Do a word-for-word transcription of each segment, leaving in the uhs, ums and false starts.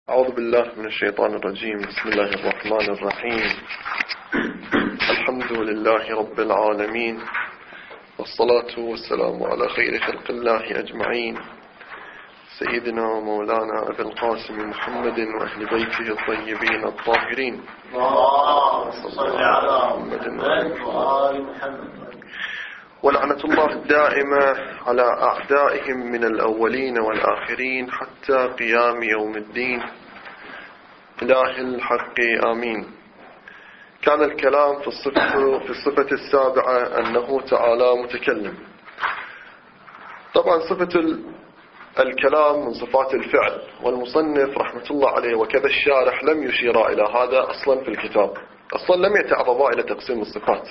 أعوذ بالله من الشيطان الرجيم. بسم الله الرحمن الرحيم. الحمد لله رب العالمين، والصلاة والسلام على خير خلق الله أجمعين، سيدنا ومولانا أبي القاسم محمد وأهل بيته الطيبين الطاهرين. اللهم صل على محمد وآل محمد. ولعنة الله الدائمة على أعدائهم من الأولين والآخرين حتى قيام يوم الدين. إله الحق آمين. كان الكلام في الصفة, في الصفة السابعة أنه تعالى متكلم. طبعا صفة الكلام من صفات الفعل، والمصنف رحمة الله عليه وكذا الشارح لم يشير إلى هذا أصلا في الكتاب، أصلا لم يتعرضا إلى تقسيم الصفات.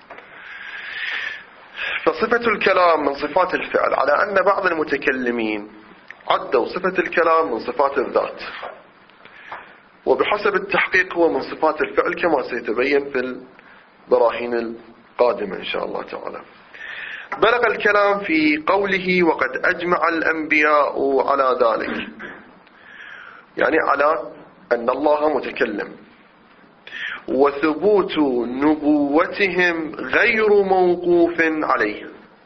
فصفة الكلام من صفات الفعل، على أن بعض المتكلمين عدوا صفة الكلام من صفات الذات، وبحسب التحقيق هو من صفات الفعل كما سيتبين في البراهين القادمة إن شاء الله تعالى. بلغ الكلام في قوله وقد أجمع الأنبياء على ذلك، يعني على أن الله متكلم، وثبوت نبوتهم غير موقوف عليه،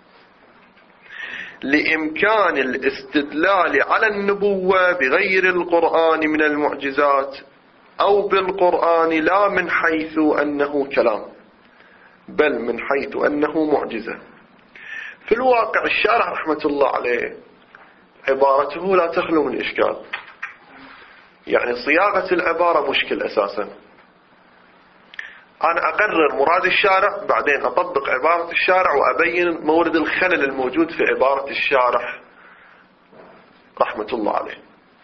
لإمكان الاستدلال على النبوة بغير القرآن من المعجزات، أو بالقرآن لا من حيث أنه كلام بل من حيث أنه معجزة. في الواقع الشارح رحمة الله عليه عبارته لا تخلو من إشكال، يعني صياغة العبارة مشكل أساسا. أنا أقرر مراد الشارع، بعدين أطبق عبارة الشارع وأبين مورد الخلل الموجود في عبارة الشارح رحمة الله عليه.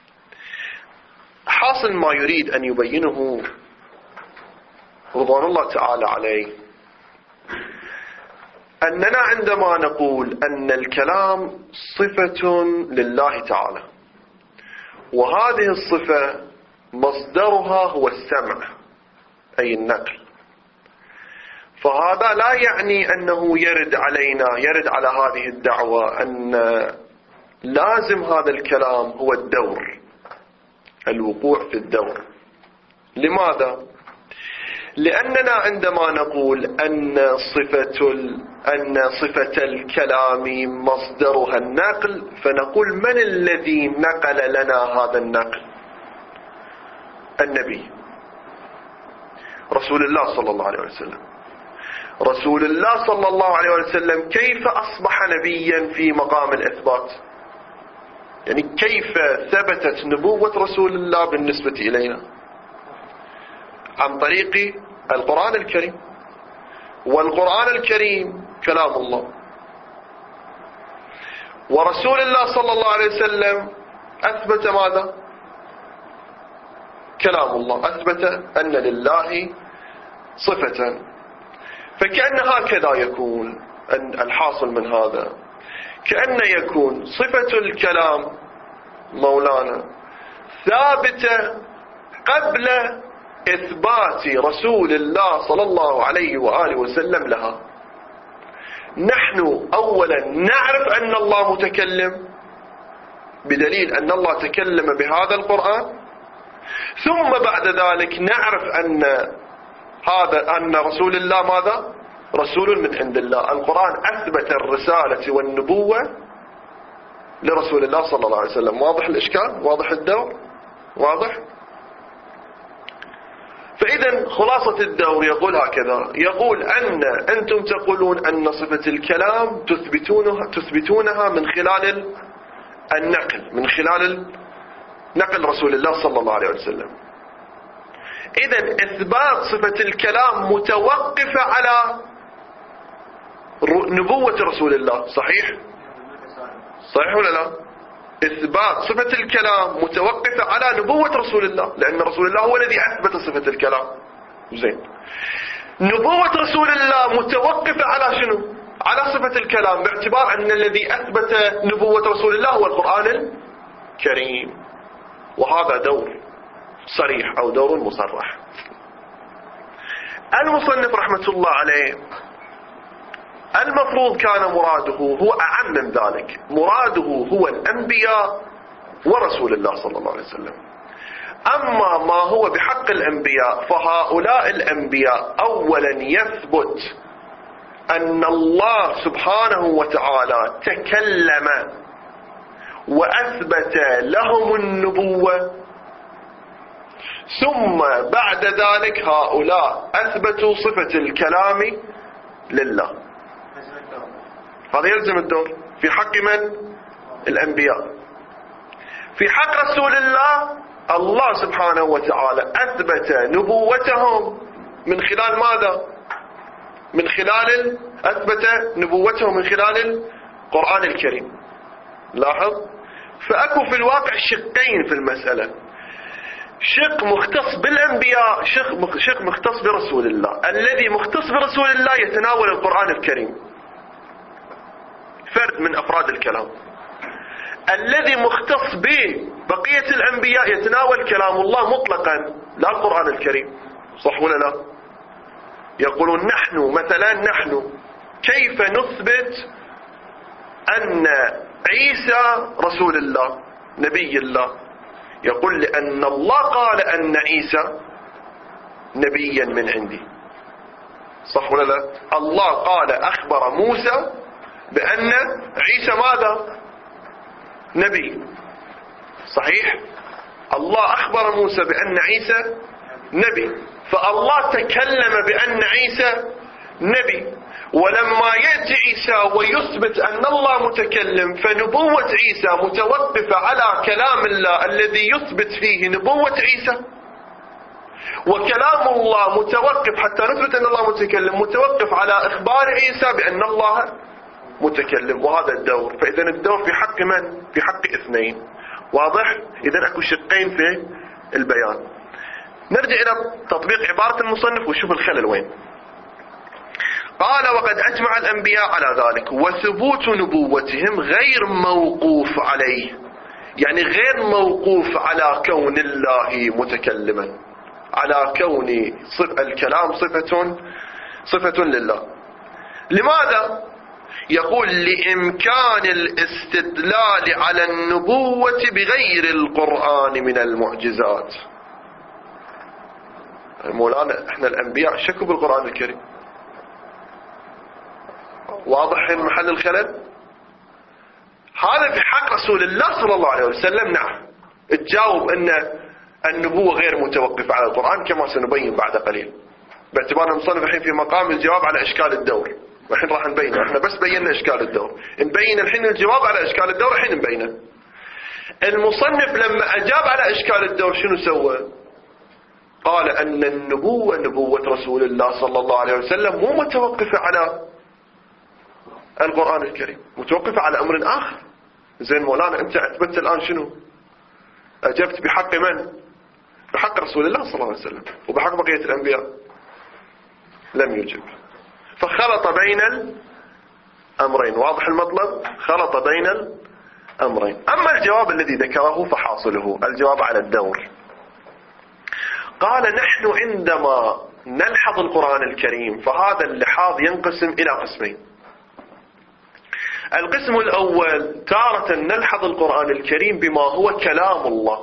حاصل ما يريد أن يبينه رضوان الله تعالى عليه أننا عندما نقول أن الكلام صفة لله تعالى، وهذه الصفة مصدرها هو السمع أي النقل، فهذا لا يعني أنه يرد علينا يرد على هذه الدعوة أن لازم هذا الكلام هو الدور، الوقوع في الدور. لماذا؟ لأننا عندما نقول أن صفة أن صفة الكلام مصدرها النقل، فنقول من الذي نقل لنا هذا النقل؟ النبي رسول الله صلى الله عليه وسلم. رسول الله صلى الله عليه وسلم كيف أصبح نبيا في مقام الإثبات؟ يعني كيف ثبتت نبوة رسول الله بالنسبة إلينا؟ عن طريق القرآن الكريم، والقرآن الكريم كلام الله، ورسول الله صلى الله عليه وسلم أثبت ماذا؟ كلام الله، أثبت أن لله صفة. فكأن هكذا يكون الحاصل من هذا، كأن يكون صفة الكلام مولانا ثابتة قبل إثبات رسول الله صلى الله عليه وآله وسلم لها. نحن أولا نعرف أن الله متكلم بدليل أن الله تكلم بهذا القرآن، ثم بعد ذلك نعرف أن هذا أن رسول الله ماذا؟ رسول من عند الله. القرآن أثبت الرسالة والنبوة لرسول الله صلى الله عليه وسلم. واضح الإشكال؟ واضح الدور؟ واضح؟ فإذا خلاصة الدور يقول هكذا، يقول أن أنتم تقولون أن صفة الكلام تثبتونها, تثبتونها من خلال النقل، من خلال نقل رسول الله صلى الله عليه وسلم. إذن إثبات صفة الكلام متوقفة على نبوة رسول الله، صحيح؟ صحيح ولا لا؟ إثبات صفة الكلام متوقفة على نبوة رسول الله، لأن رسول الله هو الذي أثبت صفة الكلام. زين. نبوة رسول الله متوقفة على شنو؟ على صفة الكلام، باعتبار أن الذي أثبت نبوة رسول الله هو القرآن الكريم، وهذا دور صريح أو دور مصرح. المصنف رحمة الله عليه المفروض كان مراده هو أعم من ذلك، مراده هو الأنبياء ورسول الله صلى الله عليه وسلم. أما ما هو بحق الأنبياء فهؤلاء الأنبياء أولا يثبت أن الله سبحانه وتعالى تكلم وأثبت لهم النبوة، ثم بعد ذلك هؤلاء أثبتوا صفة الكلام لله. هذا يلزم الدور في حق من؟ الأنبياء. في حق رسول الله الله سبحانه وتعالى أثبت نبوتهم من خلال ماذا؟ من خلال أثبت نبوتهم من خلال القرآن الكريم. لاحظ، فأكو في الواقع شقين في المسألة، شق مختص بالأنبياء، شق شق مختص برسول الله. الذي مختص برسول الله يتناول القرآن الكريم، فرد من أفراد الكلام. الذي مختص ببقية الأنبياء يتناول كلام الله مطلقا، لا القرآن الكريم. صح ولا لا؟ يقولون نحن مثلا نحن كيف نثبت أن عيسى رسول الله نبي الله؟ يقول لأن الله قال أن عيسى نبيا من عندي. صح ولا لا؟ الله قال أخبر موسى بأن عيسى ماذا؟ نبي. صحيح؟ الله أخبر موسى بأن عيسى نبي، فالله تكلم بأن عيسى نبي. ولما يأتي عيسى ويثبت أن الله متكلم، فنبوة عيسى متوقفة على كلام الله الذي يثبت فيه نبوة عيسى، وكلام الله متوقف حتى نثبت أن الله متكلم متوقف على إخبار عيسى بأن الله متكلم. وهذا الدور. فإذا الدور في حق من؟ في حق اثنين. واضح؟ إذا أكو شقين في البيان. نرجع إلى تطبيق عبارة المصنف ونشوف الخلل وين. قال وقد أجمع الأنبياء على ذلك، وثبوت نبوتهم غير موقوف عليه، يعني غير موقوف على كون الله متكلما، على كون صف الكلام صفة صفة لله. لماذا؟ يقول لإمكان الاستدلال على النبوة بغير القرآن من المعجزات. مولانا احنا الأنبياء شكوا بالقرآن الكريم. واضح محل الخلل؟ هذا في حق رسول الله صلى الله عليه وسلم. نعم، تجاوب ان النبوة غير متوقفة على القرآن كما سنبين بعد قليل، باعتبار المصنف الحين في مقام الجواب على اشكال الدور، والحين راح نبينه. احنا بس بينا اشكال الدور، نبين الحين الجواب على اشكال الدور، الحين نبينه. المصنف لما اجاب على اشكال الدور شنو سوى؟ قال ان النبوة نبوة رسول الله صلى الله عليه وسلم مو متوقفة على القرآن الكريم، متوقفة على أمر آخر. زين مولانا أنت أثبتت الآن شنو؟ أجبت بحق من؟ بحق رسول الله صلى الله عليه وسلم وبحق بقية الأنبياء. لم يجب، فخلط بين الأمرين. واضح المطلب؟ خلط بين الأمرين. أما الجواب الذي ذكره فحاصله الجواب على الدور. قال نحن عندما نلحظ القرآن الكريم فهذا اللحاظ ينقسم إلى قسمين. القسم الأول تارة نلحظ القرآن الكريم بما هو كلام الله.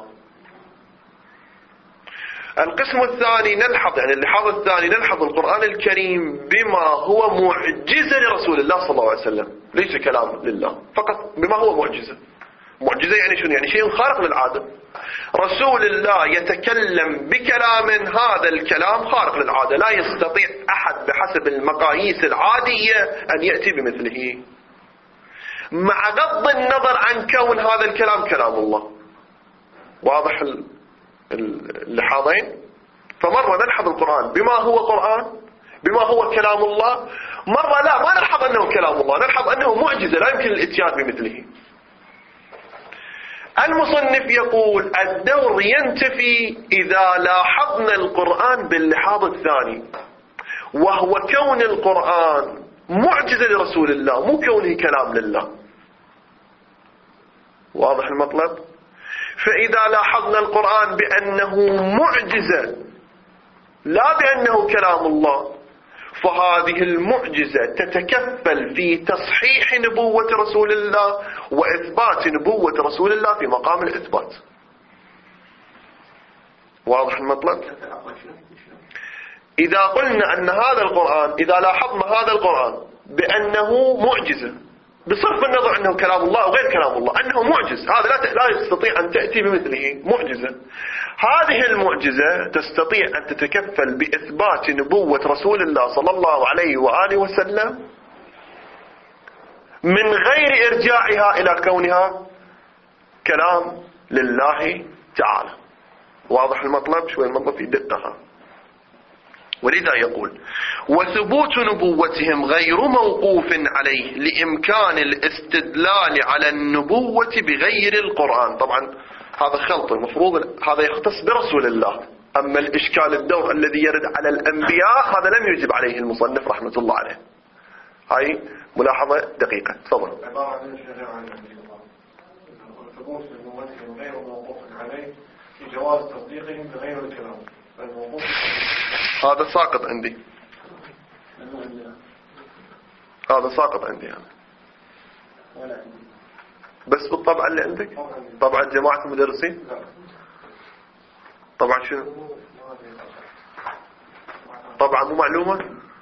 القسم الثاني نلحظ يعني اللحاظ الثاني نلحظ القرآن الكريم بما هو معجزة لرسول الله صلى الله عليه وسلم، ليس كلام لله فقط، بما هو معجزة. معجزة يعني شنو؟ يعني شيء خارق للعادة. رسول الله يتكلم بكلام، هذا الكلام خارق للعادة، لا يستطيع أحد بحسب المقاييس العادية أن يأتي بمثله، مع غض النظر عن كون هذا الكلام كلام الله. واضح اللحاظين؟ فمرة نلحظ القرآن بما هو قرآن، بما هو كلام الله، مرة لا، ما نلحظ أنه كلام الله، نلحظ أنه معجزة لا يمكن الاتيان بمثله. المصنف يقول الدور ينتفي إذا لاحظنا القرآن باللحاظ الثاني، وهو كون القرآن معجزة لرسول الله، مو كونه كلام لله. واضح المطلب؟ فإذا لاحظنا القرآن بأنه معجزة لا بأنه كلام الله، فهذه المعجزة تتكفل في تصحيح نبوة رسول الله وإثبات نبوة رسول الله في مقام الإثبات. واضح المطلب؟ إذا قلنا أن هذا القرآن، إذا لاحظنا هذا القرآن بأنه معجزة بصرف النظر أنه كلام الله أو غير كلام الله، أنه معجز، هذا لا لا يستطيع أن تأتي بمثله، معجزة. هذه المعجزة تستطيع أن تتكفل بإثبات نبوة رسول الله صلى الله عليه وآله وسلم من غير إرجاعها إلى كونها كلام لله تعالى. واضح المطلب؟ شوي المطلب في دقة. ولذا يقول: وثبوت نبوتهم غير موقوف عليه لإمكان الاستدلال على النبوة بغير القرآن. طبعا هذا خلط، المفروض هذا يختص برسول الله، أما الإشكال الدور الذي يرد على الأنبياء هذا لم يجب عليه المصنف رحمة الله عليه. هاي ملاحظة دقيقة. تفضل. عبارة عن الشريعة عن النبي صلى الله عليه وسلم، ثبوت نبوتهم غير موقوف عليه في جواز تصديقهم بغير الكلام. هذا ساقط عندي، هذا ساقط عندي أنا، بس بالطبع اللي عندك، طبعا جماعة المدرسين، طبعا شنو؟ طبعا مو معلومة.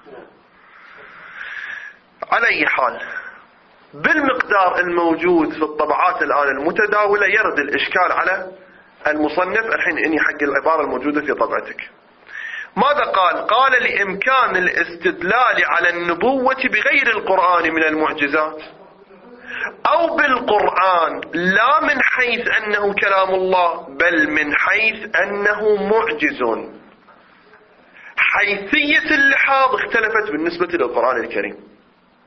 على أي حال بالمقدار الموجود في الطبعات الآن المتداولة يرد الإشكال على المصنف. الحين إني حق العبارة الموجودة في طبعتك ماذا قال؟ قال: لإمكان الاستدلال على النبوة بغير القرآن من المعجزات أو بالقرآن، لا من حيث أنه كلام الله بل من حيث أنه معجز. حيثية اللحاظ اختلفت بالنسبة للقرآن الكريم.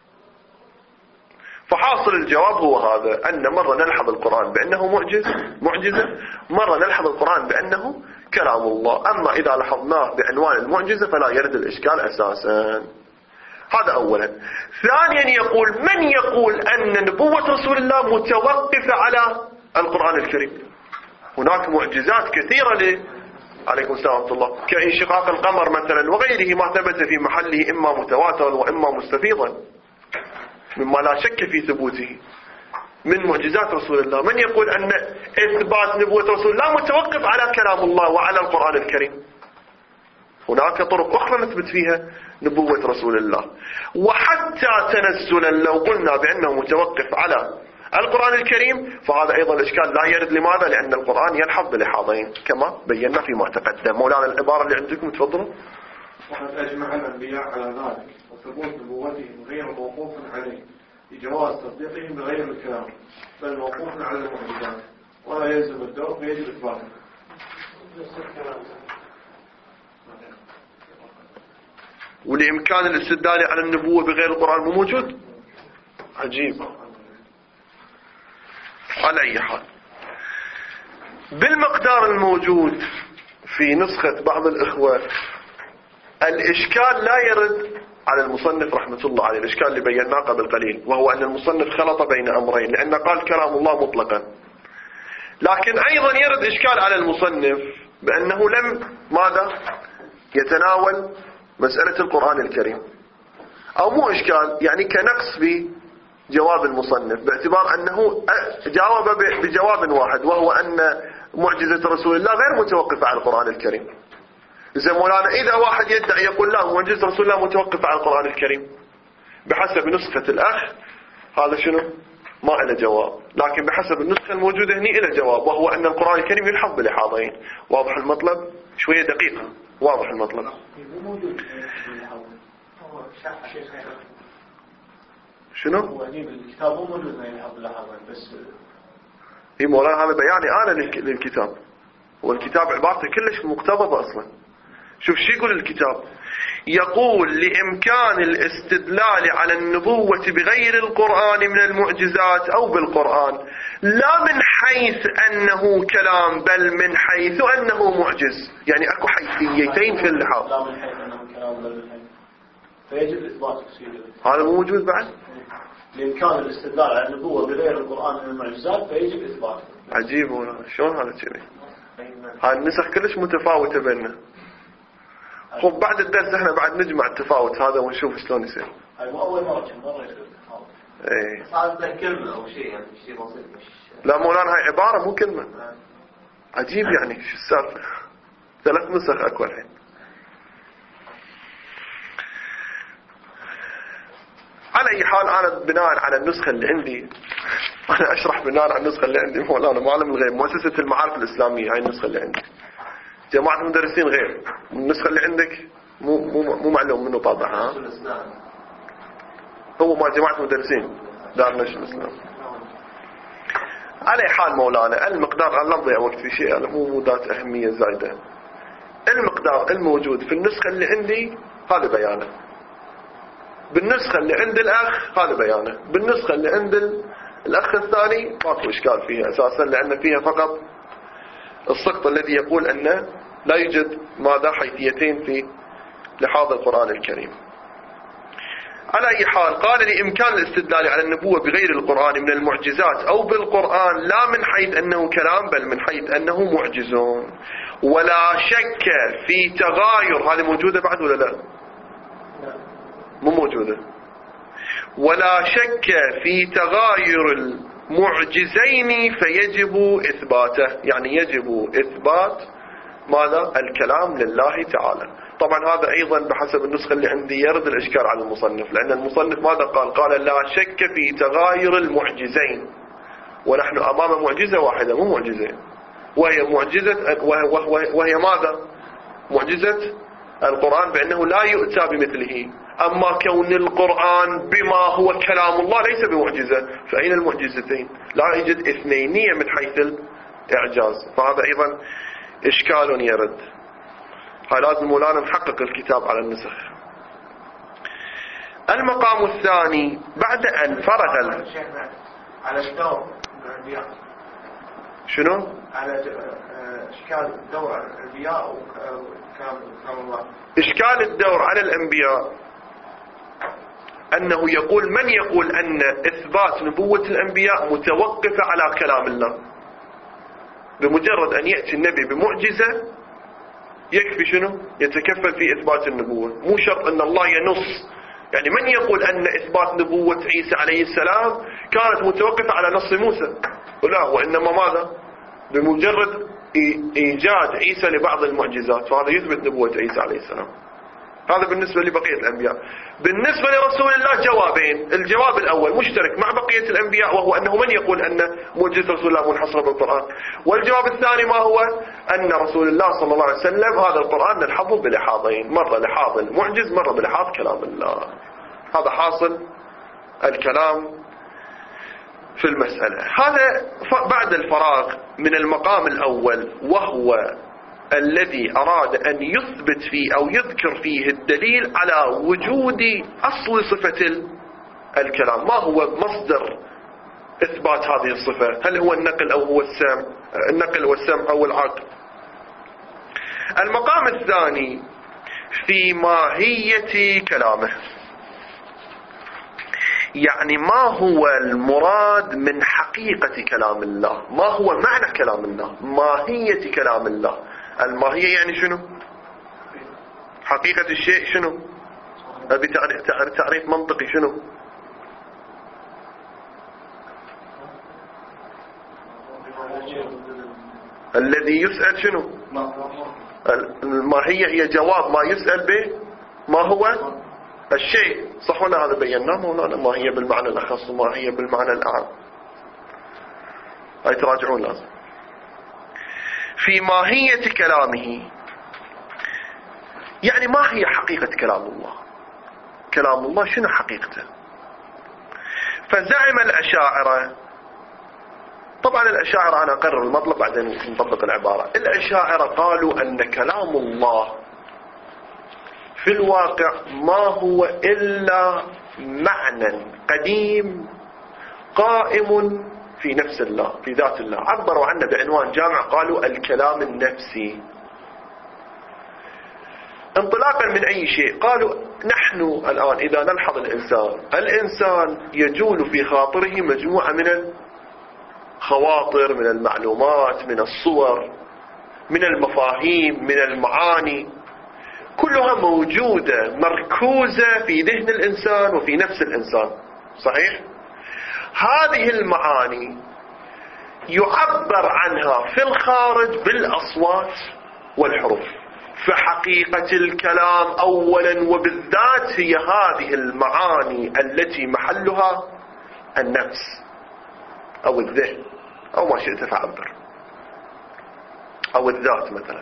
فحاصل الجواب هو هذا، أن مرة نلحظ القرآن بأنه معجز معجزة، مرة نلحظ القرآن بأنه كلام الله. أما إذا لاحظناه بعنوان المعجزة فلا يرد الإشكال أساسا. هذا أولا. ثانيا يقول: من يقول أن نبوة رسول الله متوقفة على القرآن الكريم؟ هناك معجزات كثيرة ل عليكم السلام ورحمة الله، كانشقاق القمر مثلا وغيره ما ثبت في محله إما متواترا وإما مستفيضا مما لا شك في ثبوته من معجزات رسول الله. من يقول أن إثبات نبوة رسول الله متوقف على كلام الله وعلى القرآن الكريم؟ هناك طرق أخرى نثبت فيها نبوة رسول الله. وحتى تنزلا لو قلنا بأنه متوقف على القرآن الكريم فهذا أيضا الإشكال لا يرد. لماذا؟ لأن القرآن يلحظ بلحاظين كما بينا فيما تقدم. مولانا العبارة اللي عندكم تفضلوا. وقد أجمع الأنبياء على ذلك، وثبوت نبوتهم غير موقوف عليه بجواز تصديقهم بغير الكلام بل موقوف على المعجزات، ولا يلزم الدور فيجب إثباته. ولإمكان الاستدلال على النبوة بغير القرآن مو موجود. عجيب. على أي حال بالمقدار الموجود في نسخة بعض الإخوة الإشكال لا يرد على المصنف رحمة الله عليه، الإشكال اللي بيناه قبل قليل، وهو أن المصنف خلط بين أمرين، لأن قال كلام الله مطلقا، لكن أيضا يرد إشكال على المصنف بأنه لم ماذا يتناول مسألة القرآن الكريم، أو مو إشكال يعني كنقص في جواب المصنف، باعتبار أنه جاوب بجواب واحد وهو أن معجزة رسول الله غير متوقفة على القرآن الكريم. إذا مولانا إذا واحد يدعي يقول لا معجزة رسول الله متوقفة على القرآن الكريم بحسب نسخة الأخ، هذا شنو؟ ما له جواب. لكن بحسب النسخة الموجودة هنا له جواب، وهو أن القرآن الكريم يلحظ بلحاظين. واضح المطلب؟ شوية دقيقة. واضح المطلب؟ شنو؟ هو الكتاب مو موجود ما يلحظ بلحظين بس. هي مولانا هذا بياني أنا للكتاب، والكتاب عبارته كلش مقتضبة أصلا. شوف شو يقول الكتاب، يقول لإمكان الاستدلال على النبوة بغير القرآن من المعجزات أو بالقرآن، لا من حيث أنه كلام بل من حيث أنه معجز. يعني أكو حيثيتين في اللحاظ. لا من حيث أنه كلام بل من حيث فيجب إثبات تفسيره. هذا مو موجود بعد؟ لإمكان الاستدلال على النبوة بغير القرآن من المعجزات فيجب إثباته. عجيب والله، شلون هذا كذي؟ هاي النسخ كلش متفاوتة بيننا. خب بعد الدرس احنا بعد نجمع التفاوت هذا ونشوف شلون يصير. هاي مو أول مرة كم مرة يصير التفاوت. ايه. صار كلمة أو شيء يعني شيء بسيط مش. لا مولانا هاي عبارة مو كلمة. عجيب يعني شو السالفة؟ ثلاث نسخ اكو الحين. على اي حال انا بناء على النسخة اللي عندي، انا اشرح بناء على النسخة اللي عندي، مولانا معلم الغيب مؤسسة المعارف الاسلامية، هاي النسخة اللي عندي. جماعة المدرسين غير، النسخة اللي عندك مو مو مو معلوم منه طابعها. هو ما جماعة المدرسين دار نشر الاسلام. على حال مولانا المقدار، انا لا نضيع وقت في شيء، مو مو ذات اهمية زايدة. المقدار الموجود في النسخة اللي عندي هذا بيانه، بالنسخة اللي عند الاخ هذا بيانه، بالنسخة اللي عند الاخ الثاني ماكو اشكال فيها اساسا، لان فيها فقط السقط الذي يقول ان لا يوجد ماذا حيثيتين في لحاظ القرآن الكريم. على أي حال قال لإمكان الاستدلال على النبوة بغير القرآن من المعجزات أو بالقرآن، لا من حيث أنه كلام بل من حيث أنه معجزون، ولا شك في تغاير. هذه موجودة بعد ولا لا؟ مو موجودة. ولا شك في تغاير المعجزين فيجب إثباته، يعني يجب إثبات ماذا؟ الكلام لله تعالى. طبعا هذا أيضا بحسب النسخة اللي عندي يرد الإشكال على المصنف، لأن المصنف ماذا قال؟ قال لا شك في تغاير المعجزين، ونحن أمام معجزة واحدة مو معجزة، وهي معجزة وهي, وهي ماذا؟ معجزة القرآن بأنه لا يؤتى بمثله. أما كون القرآن بما هو كلام الله ليس بمعجزة، فأين المعجزتين؟ لا يوجد اثنينية من حيث الإعجاز، فهذا أيضا إشكال يرد. هاي لازم مولانا نحقق الكتاب على النسخ. المقام الثاني بعد أن فرغ على الدور الأنبياء. شنو؟ على إشكال الدور على الأنبياء وكلام الله. إشكال الدور على الأنبياء أنه يقول من يقول أن إثبات نبوة الأنبياء متوقفة على كلام الله، بمجرد أن يأتي النبي بمعجزة يكفي شنو؟ يتكفل في إثبات النبوة، مو شرط أن الله ينص. يعني من يقول أن إثبات نبوة عيسى عليه السلام كانت متوقفة على نص موسى؟ لا، وإنما ماذا؟ بمجرد إيجاد عيسى لبعض المعجزات، فهذا يثبت نبوة عيسى عليه السلام. هذا بالنسبة لبقية الأنبياء. بالنسبة لرسول الله جوابين، الجواب الأول مشترك مع بقية الأنبياء، وهو أنه من يقول أن معجزة رسول الله منحصرة بالقرآن، والجواب الثاني ما هو؟ أن رسول الله صلى الله عليه وسلم هذا القرآن نلحظه بلحاظين، مرة لحاظ المعجز، مرة بلحاظ كلام الله. هذا حاصل الكلام في المسألة. هذا بعد الفراغ من المقام الأول، وهو الذي أراد أن يثبت فيه أو يذكر فيه الدليل على وجود أصل صفة الكلام. ما هو مصدر إثبات هذه الصفة؟ هل هو النقل أو هو السمع؟ النقل والسمع أو العقل؟ المقام الثاني في ماهية كلامه، يعني ما هو المراد من حقيقة كلام الله، ما هو معنى كلام الله، ماهية كلام الله. الماهية يعني شنو؟ حقيقة الشيء شنو؟ أبي تعريف منطقي شنو؟ الذي يسأل شنو؟ الماهية هي جواب ما يسأل به ما هو الشيء، صح ولا؟ هذا بيناه مولانا، ما هي بالمعنى الأخص وما هي بالمعنى الأعم. هاي تراجعون لازم. في ماهية كلامه يعني ما هي حقيقة كلام الله؟ كلام الله شنو حقيقته؟ فزعم الأشاعرة، طبعا الأشاعرة أنا أقرر المطلب بعدين نطبق العبارة. الأشاعرة قالوا أن كلام الله في الواقع ما هو إلا معنى قديم قائم في نفس الله، في ذات الله. عبروا عنه بعنوان جامع، قالوا الكلام النفسي. انطلاقا من أي شيء؟ قالوا نحن الآن إذا نلحظ الإنسان الإنسان يجول في خاطره مجموعة من الخواطر، من المعلومات، من الصور، من المفاهيم، من المعاني، كلها موجودة مركوزة في ذهن الإنسان وفي نفس الإنسان، صحيح؟ هذه المعاني يعبر عنها في الخارج بالأصوات والحروف. فحقيقة الكلام أولا وبالذات هي هذه المعاني التي محلها النفس أو الذهن أو ما شئت فعبر، أو الذات مثلا.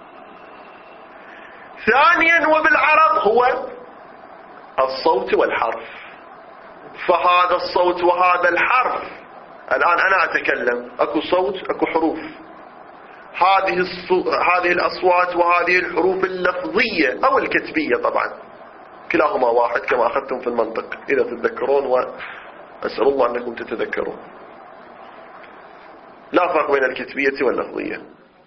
ثانيا وبالعرب هو الصوت والحرف. فهذا الصوت وهذا الحرف، الآن أنا أتكلم، أكو صوت أكو حروف، هذه الصو... هذه الأصوات وهذه الحروف اللفظية أو الكتبية طبعا كلاهما واحد كما أخذتم في المنطق إذا تتذكرون، وأسأل الله أنكم تتذكرون. لا فرق بين الكتبية واللفظية.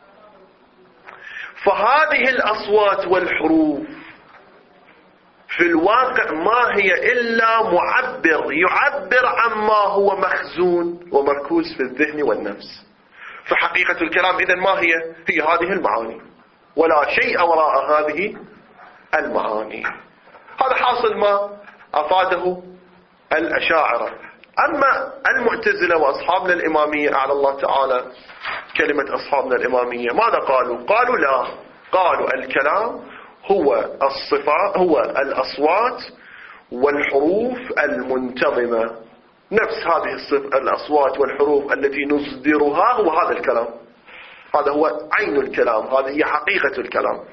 فهذه الأصوات والحروف في الواقع ما هي إلا معبر يعبر عما هو مخزون ومركوز في الذهن والنفس. فحقيقة الكلام إذن ما هي؟ هي هذه المعاني، ولا شيء وراء هذه المعاني. هذا حاصل ما أفاده الأشاعرة. أما المعتزلة وأصحابنا الإمامية أعلى الله تعالى كلمة أصحابنا الإمامية، ماذا قالوا؟ قالوا لا، قالوا الكلام هو الصفات، هو الأصوات والحروف المنتظمة، نفس هذه الأصوات والحروف التي نصدرها هو هذا الكلام، هذا هو عين الكلام، هذه هي حقيقة الكلام.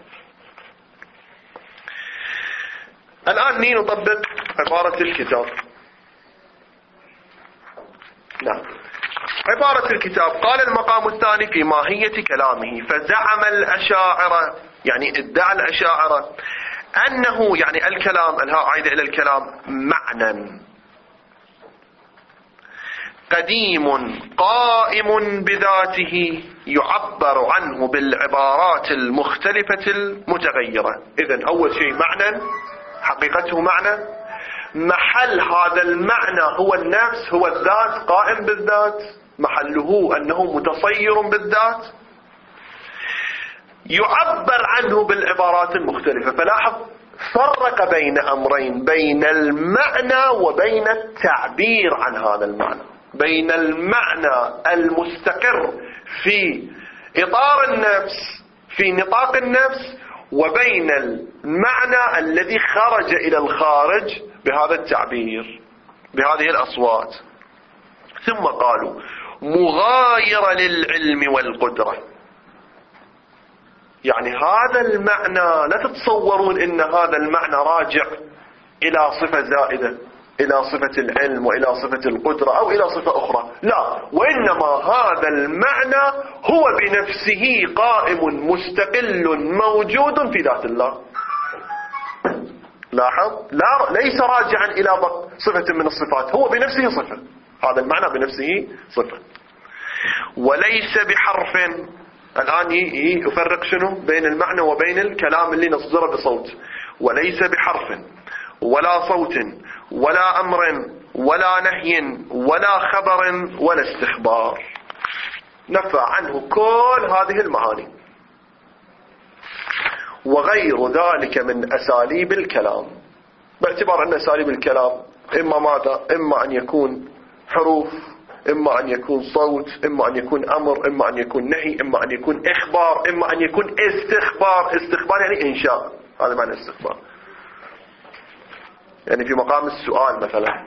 الآن ني نطبق عبارة الكتاب. نعم، عبارة الكتاب قال المقام الثاني في ماهية كلامه. فزعم الأشاعرة، يعني ادعى الأشاعرة أنه يعني الكلام، الهاء عائدة إلى الكلام، معنى قديم قائم بذاته يعبر عنه بالعبارات المختلفة المتغيرة. إذن أول شيء معنى، حقيقته معنى، محل هذا المعنى هو النفس، هو الذات، قائم بالذات، محله أنه متصير بالذات، يعبر عنه بالعبارات المختلفة. فلاحظ فرق بين أمرين، بين المعنى وبين التعبير عن هذا المعنى، بين المعنى المستقر في إطار النفس في نطاق النفس وبين المعنى الذي خرج إلى الخارج بهذا التعبير بهذه الأصوات. ثم قالوا مغاير للعلم والقدرة، يعني هذا المعنى لا تتصورون إن هذا المعنى راجع إلى صفة زائدة، إلى صفة العلم وإلى صفة القدرة أو إلى صفة أخرى، لا، وإنما هذا المعنى هو بنفسه قائم مستقل موجود في ذات الله. لاحظ، لا، ليس راجعا إلى صفة من الصفات، هو بنفسه صفة، هذا المعنى بنفسه صفة. وليس بحرف، الآن يفرق شنو بين المعنى وبين الكلام اللي نصدره بصوت. وليس بحرف ولا صوت ولا أمر ولا نهي ولا خبر ولا استخبار، نفى عنه كل هذه المعاني. وغير ذلك من أساليب الكلام، باعتبار أن أساليب الكلام إما ماذا؟ إما أن يكون حروف، إما أن يكون صوت، إما أن يكون أمر، إما أن يكون نهي، إما أن يكون إخبار، إما أن يكون استخبار. استخبار يعني إنشاء، هذا معنى استخبار، يعني في مقام السؤال مثلا.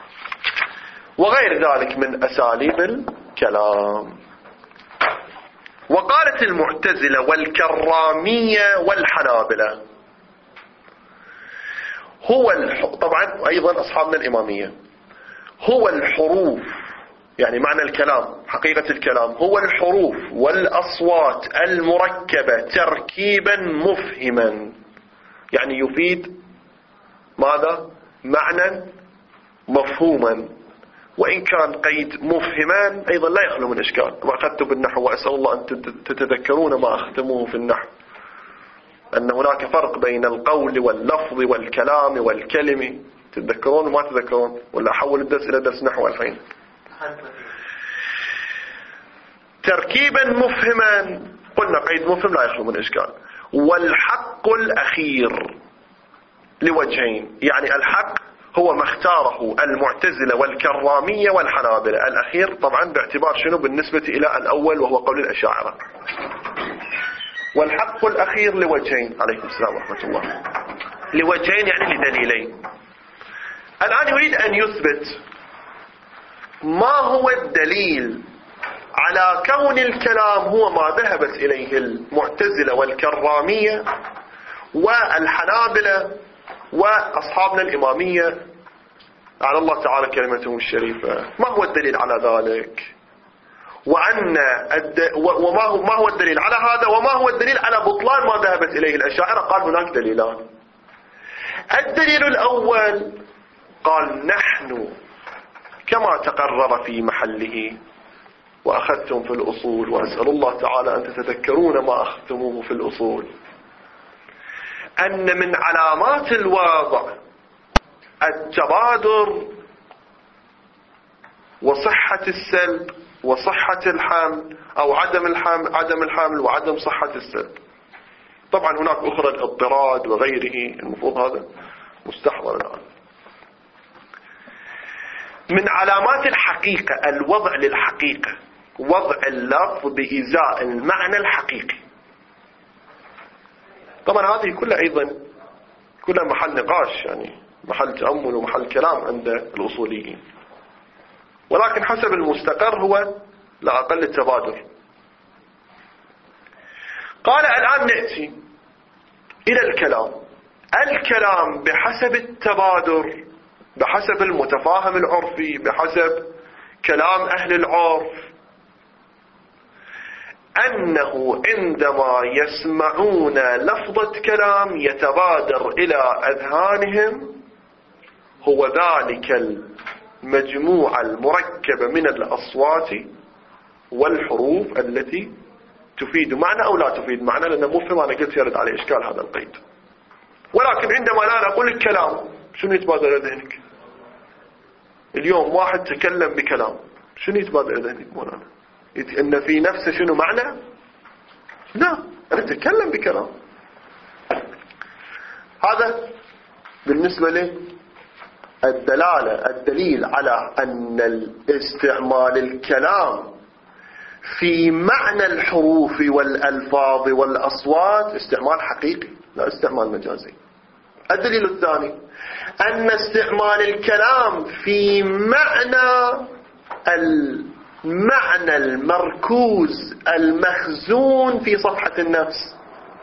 وغير ذلك من أساليب الكلام. وقالت المعتزلة والكرامية والحنابلة هو الح... طبعا أيضا أصحابنا الإمامية، هو الحروف، يعني معنى الكلام، حقيقة الكلام هو الحروف والأصوات المركبة تركيبا مفهما، يعني يفيد ماذا؟ معنى مفهوما، وإن كان قيد مفهمان أيضا لا يخلو من إشكال. ما أخذت بالنحو، وأسأل الله أن تتذكرون ما أخذتموه في النحو، أن هناك فرق بين القول واللفظ والكلام والكلمة. تتذكرون وما تتذكرون؟ ولا أحول الدرس إلى درس نحو الحين؟ تركيبا مفهما، قلنا قيد مفهم لا يخلو من إشكال. والحق الأخير لوجهين، يعني الحق هو ما اختاره المعتزلة والكرامية والحنابلة، الأخير طبعا باعتبار شنو؟ بالنسبة إلى الأول وهو قول الأشاعرة. والحق الأخير لوجهين. عليكم السلام ورحمة الله. لوجهين يعني لدليلين. الآن يريد أن يثبت ما هو الدليل على كون الكلام هو ما ذهبت إليه المعتزلة والكرامية والحنابلة وأصحابنا الإمامية على الله تعالى كلمتهم الشريفة. ما هو الدليل على ذلك؟ وأن الد... وما هو ما هو الدليل على هذا، وما هو الدليل على بطلان ما ذهبت إليه الأشاعرة؟ قال هناك دليلان. الدليل الأول قال نحن كما تقرر في محله وأخذتم في الأصول، وأسأل الله تعالى أن تتذكرون ما أخذتموه في الأصول، أن من علامات الواضع التبادر وصحة السلب وصحة الحمل أو عدم الحمل عدم الحمل وعدم صحة السلب. طبعا هناك أخرى الاضطراد وغيره، المفروض هذا مستحضر الآن. من علامات الحقيقة الوضع للحقيقة، وضع اللفظ بإزاء المعنى الحقيقي. طبعا هذه كلها أيضا كلها محل نقاش، يعني محل تأمل ومحل كلام عند الأصوليين، ولكن حسب المستقر هو لا أقل التبادر. قال الآن نأتي إلى الكلام. الكلام بحسب التبادر، بحسب المتفاهم العرفي، بحسب كلام أهل العرف، أنه عندما يسمعون لفظة كلام يتبادر إلى أذهانهم هو ذلك المجموعة المركبة من الأصوات والحروف التي تفيد معنى أو لا تفيد معنى، لأنه مفهم أنا قلت يرد عليه إشكال هذا القيد. ولكن عندما لا نقول الكلام شنو يتبادر إلى ذهنك؟ اليوم واحد تكلم بكلام، شنو يتبادر إلى ذهنك مولانا؟ إن في نفسه شنو معنى؟ لا، أنا أتكلم بكلام. هذا بالنسبة لي الدلالة الدليل على أن الاستعمال الكلام في معنى الحروف والألفاظ والأصوات استعمال حقيقي لا استعمال مجازي. الدليل الثاني أن استعمال الكلام في معنى المعنى المركوز المخزون في صفحة النفس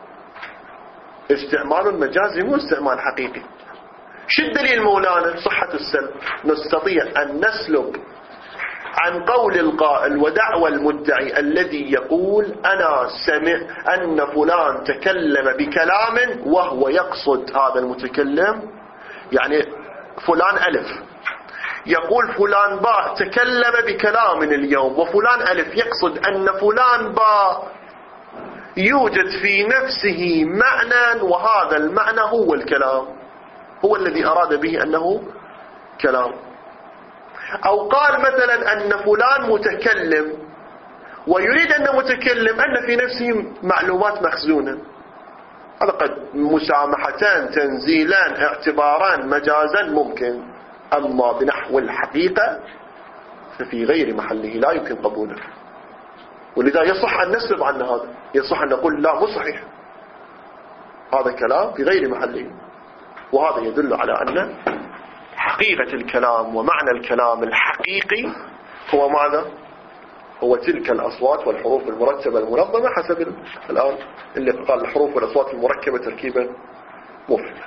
استعمال مجازي مو استعمال حقيقي. شو الدليل مولانا؟ صحة السلب. نستطيع أن نسلب عن قول القائل ودعوى المدعي الذي يقول أنا سمع أن فلان تكلم بكلام وهو يقصد هذا المتكلم، يعني فلان ألف يقول فلان باء تكلم بكلام اليوم، وفلان ألف يقصد أن فلان باء يوجد في نفسه معنى، وهذا المعنى هو الكلام، هو الذي أراد به أنه كلام. أو قال مثلا أن فلان متكلم ويريد أن متكلم أن في نفسه معلومات مخزونة، هذا قد مسامحتان تنزيلان اعتباران مجازا ممكن، أما بنحو الحقيقة ففي غير محله لا يمكن قبوله. ولذا يصح أن نسلب عن هذا، يصح أن نقول لا مو صحيح، هذا كلام في غير محله. وهذا يدل على أن حقيقة الكلام ومعنى الكلام الحقيقي هو ماذا؟ هو تلك الأصوات والحروف المرتبة المنظمة حسب الآن اللي قال الحروف والأصوات المركبة تركيبا مفهما.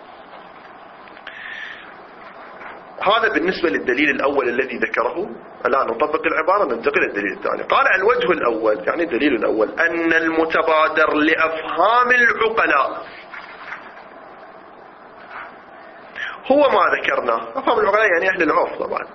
هذا بالنسبة للدليل الأول الذي ذكره. الآن نطبق العبارة ننتقل للدليل الثاني. قال الوجه الأول، يعني الدليل الأول، أن المتبادر لأفهام العقلاء هو ما ذكرناه. أفهم العقلاء يعني أهل العرف طبعا،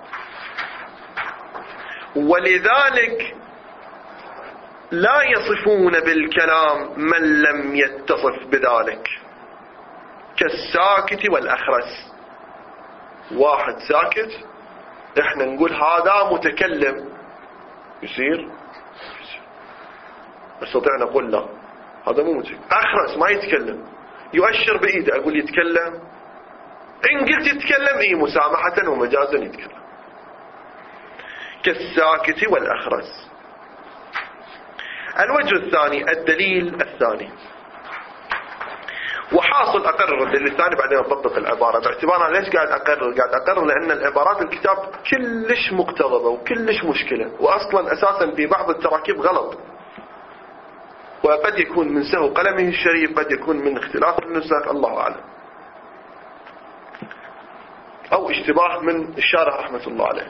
ولذلك لا يصفون بالكلام من لم يتصف بذلك، كالساكت والأخرس. واحد ساكت احنا نقول هذا متكلم، يصير نستطيع نقول لا هذا مو متكلم. أخرس ما يتكلم، يؤشر بإيده أقول يتكلم. إن قلت يتكلم إيه مسامحة ومجازا يتكلم. كالساكت والأخرس. الوجه الثاني الدليل الثاني، وحاصل أقرر الدليل الثاني بعدين أطبق العبارة، باعتبار أنا ليش قاعد أقرر قاعد أقرر لأن العبارات الكتاب كلش مقتضبة وكلش مشكلة، وأصلا أساسا في بعض التراكيب غلط، وقد يكون من سهو قلمه الشريف، قد يكون من اختلاف النسخ، الله أعلم، أو اشتباه من الشارح رحمة الله عليه.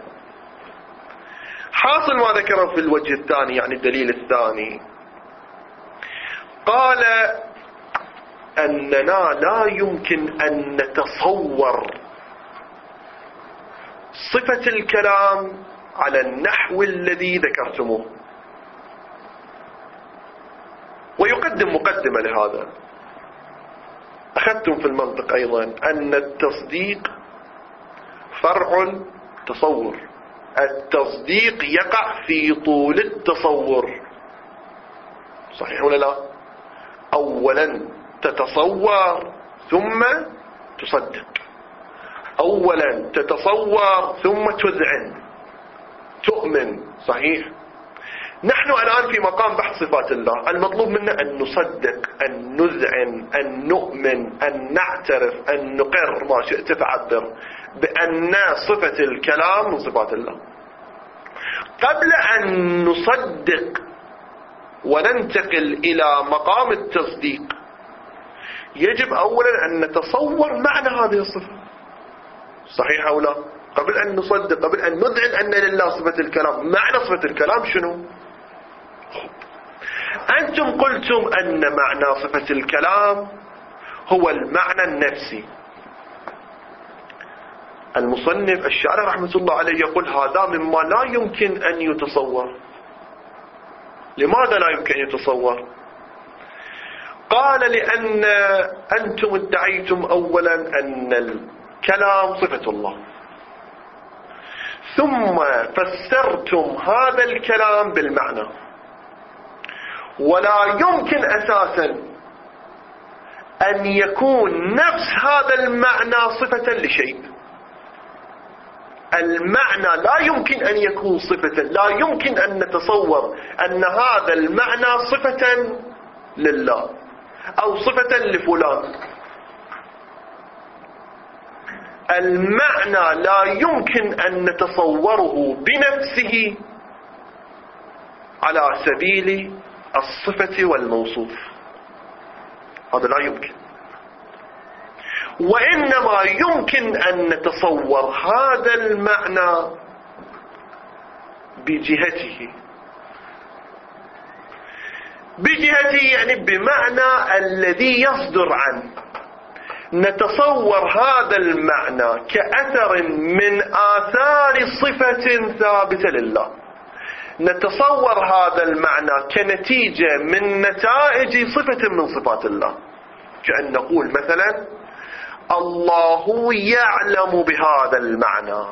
حاصل ما ذكره في الوجه الثاني يعني الدليل الثاني، قال أننا لا يمكن أن نتصور صفة الكلام على النحو الذي ذكرتموه، ويقدم مقدمة لهذا. أخذتم في المنطق أيضا أن التصديق فرع تصور، التصديق يقع في طول التصور، صحيح ولا لا؟ أولا تتصور ثم تصدق، أولا تتصور ثم تذعن تؤمن، صحيح؟ نحن الآن في مقام بحث صفات الله، المطلوب منا أن نصدق، أن نذعن، أن نؤمن، أن نعترف، أن نقر، ما شئت فعبر، بأن صفة الكلام من صفات الله. قبل أن نصدق وننتقل إلى مقام التصديق يجب أولا أن نتصور معنى هذه الصفة، صحيح أو لا؟ قبل أن نصدق، قبل أن نذعن أن لله صفة الكلام، معنى صفة الكلام شنو؟ أنتم قلتم أن معنى صفة الكلام هو المعنى النفسي. المصنف الشارح رحمة الله عليه يقول هذا مما لا يمكن أن يتصور. لماذا لا يمكن أن يتصور؟ قال لأن أنتم ادعيتم أولا أن الكلام صفة الله، ثم فسرتم هذا الكلام بالمعنى، ولا يمكن أساسا أن يكون نفس هذا المعنى صفة لشيء. المعنى لا يمكن أن يكون صفة، لا يمكن أن نتصور أن هذا المعنى صفة لله أو صفة لفلان. المعنى لا يمكن أن نتصوره بنفسه على سبيل الصفة والموصوف، هذا لا يمكن. وإنما يمكن أن نتصور هذا المعنى بجهته، بجهته يعني بمعنى الذي يصدر عنه. نتصور هذا المعنى كأثر من آثار صفة ثابتة لله، نتصور هذا المعنى كنتيجة من نتائج صفة من صفات الله. كأن نقول مثلا الله يعلم بهذا المعنى،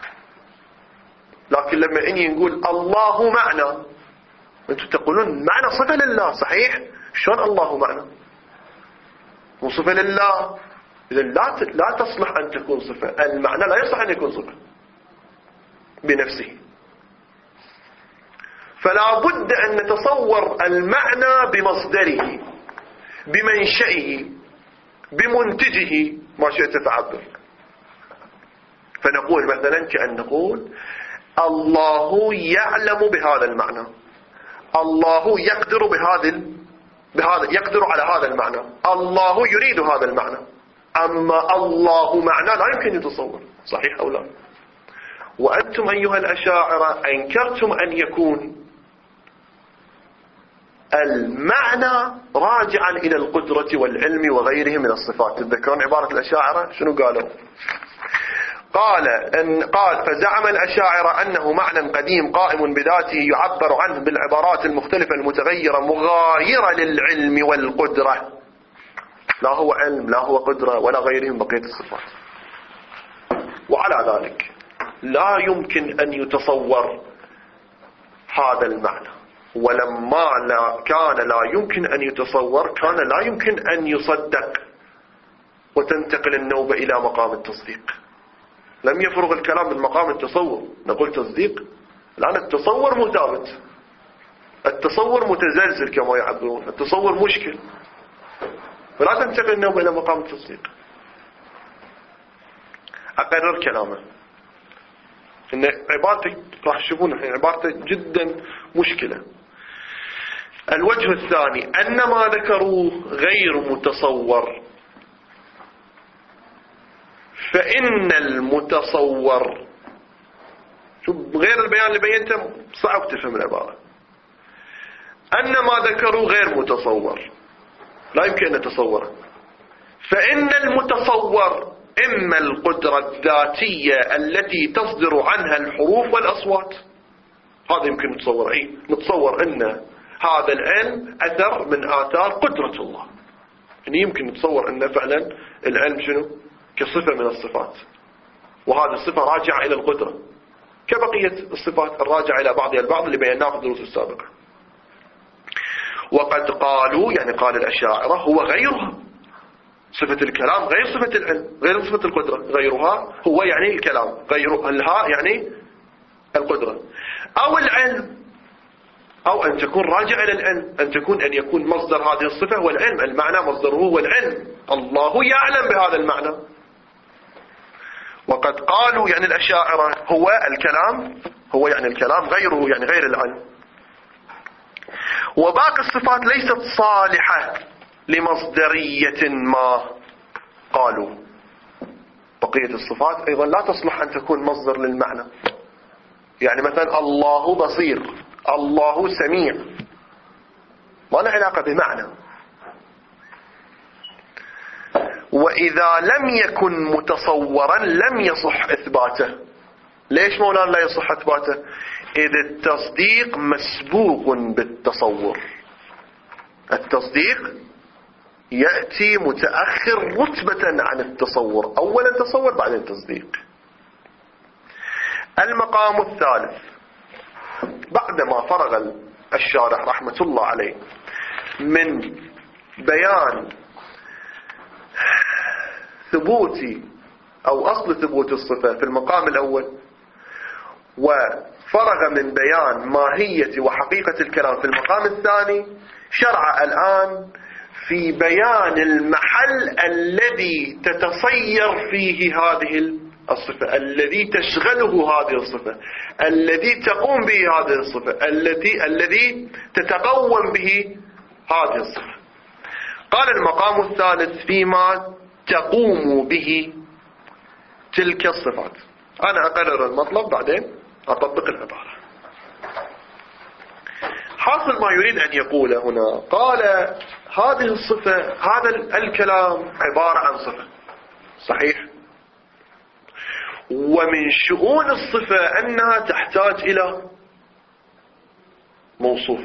لكن لما إني نقول الله معنى، أنتم تقولون معنى صفة لله، صحيح؟ شلون الله معنى؟ مو صفة لله، إذا لا لا تصلح أن تكون صفة. المعنى لا يصلح أن يكون صفة بنفسه، فلا بد أن نتصور المعنى بمصدره، بمنشئه، بمنتجه، ما شئت فعبر. فنقول مثلا كأن نقول الله يعلم بهذا المعنى، الله يقدر بهذا بهذا يقدر على هذا المعنى، الله يريد هذا المعنى. أما الله معنى لا يمكن يتصور، صحيح أو لا؟ وأنتم أيها الأشاعرة أنكرتم أن يكون المعنى راجعا إلى القدرة والعلم وغيره من الصفات. تذكرون عبارة الأشاعرة شنو قالوا؟ قال إن قال فزعم الأشاعرة أنه معنى قديم قائم بذاته يعبر عنه بالعبارات المختلفة المتغيرة مغايرة للعلم والقدرة، لا هو علم لا هو قدرة ولا غيره من بقية الصفات. وعلى ذلك لا يمكن أن يتصور هذا المعنى، ولما لا كان لا يمكن أن يتصور كان لا يمكن أن يصدق وتنتقل النوبة إلى مقام التصديق. لم يفرغ الكلام من مقام التصور، نقول تصديق، لأن التصور مو ثابت، التصور متزلزل كما يعبرون، التصور مشكل، ولا تنتقل النوم إلى مقام التصديق. أقرر كلامه إن عبارتك راح تشوفون الحين عبارته جدا مشكلة. الوجه الثاني أن ما ذكروه غير متصور، فإن المتصور، شوف غير البيان اللي بينته صعب تفهم العبارة. أن ما ذكروا غير متصور، لا يمكن أن نتصوره. فإن المتصور إما القدرة الذاتية التي تصدر عنها الحروف والأصوات، هذا يمكن نتصور. أي نتصور أن هذا العلم أثر من آثار قدرة الله، يعني يمكن نتصور أن فعلا العلم شنو كصفة من الصفات، وهذه الصفة راجعة إلى القدرة كبقية الصفات الراجعة إلى بعضها البعض اللي بيناه في الدروس السابقة. وقد قالوا، يعني قال الأشاعرة، هو غيرها، صفة الكلام غير صفة العلم، غير صفة القدرة، غيرها هو يعني الكلام، غير الها يعني القدرة أو العلم، أو أن تكون راجع إلى العلم، أن تكون أن يكون مصدر هذه الصفة هو العلم، المعنى مصدره هو العلم، الله يعلم بهذا المعنى. وقد قالوا يعني الأشاعرة هو الكلام، هو يعني الكلام، غيره يعني غير العلم. وباقي الصفات ليست صالحة لمصدرية ما، قالوا بقية الصفات أيضا لا تصلح أن تكون مصدر للمعنى. يعني مثلا الله بصير، الله سميع، ما له علاقة بمعنى. وإذا لم يكن متصورا لم يصح إثباته. ليش مولانا لا يصح إثباته؟ إذ التصديق مسبوق بالتصور، التصديق يأتي متأخر رتبة عن التصور، أولا تصور بعدين تصديق. المقام الثالث، بعدما فرغ الشارح رحمة الله عليه من بيان ثبوت أو أصل ثبوت الصفة في المقام الأول، وفرغ من بيان ماهية وحقيقة الكلام في المقام الثاني، شرع الآن في بيان المحل الذي تتصير فيه هذه الصفة، الذي تشغله هذه الصفة، الذي تقوم به هذه الصفة، التي الذي تتقوم به هذه الصفة. قال المقام الثالث فيما تقوم به تلك الصفات. أنا أقرر المطلب بعدين أطبق العبارة. حاصل ما يريد أن يقوله هنا، قال هذه الصفة، هذا الكلام عبارة عن صفة صحيح، ومن شؤون الصفة أنها تحتاج إلى موصوف.